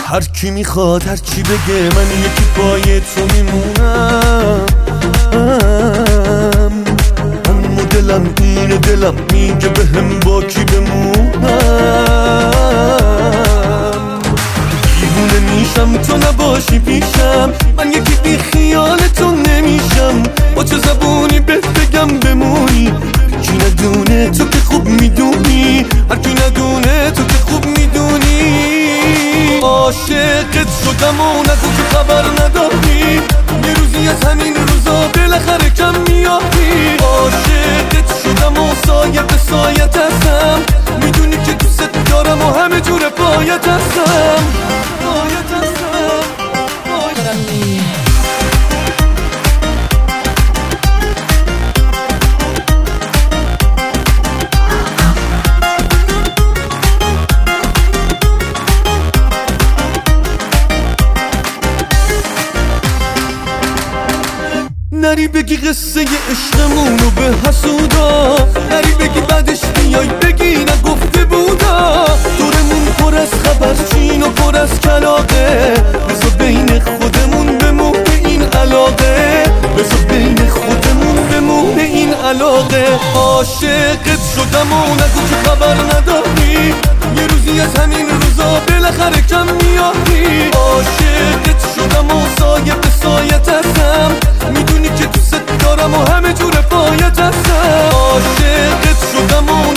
هر کی میخواد هر چی بگه من یکی پای تو میمونم، اما دلم اینه، دلم میگه بهم با کی بمونم. دیوونه میشم تو نباشی پیشم، من یکی بی خیال تو نمیشم. با چه زبونی بهت بگم بمونی، هر کی ندونه تو که خوب میدونی، هر کی ندونه تو که خوب میدونی. عاشقت شدم و نگو که خبر نداری، یه روزی از همین روزا بالاخره کم میاری. عاشقت شدم و سایه به سایت هستم، میدونی که دوست دارم و همه جور پایت هستم، پایت هستم. نری بگی قصه عشقمونو به حسودا، نری بگی بعدش بیای بگی نگفته بودا. دورمون پر از خبرچین و پر از کلاغه، بذار بین خودمون بمونه این علاقه، بذار بین خودمون بمونه این علاقه. عاشقت شدم و نگو که خبر نداری، یه روزی از همین روزا بالاخره کم میاری. عاشقت شدم و سایه به سایت هستم، میدونی که دوست دارم و همه جور پایت هستم. عاشقت شدم و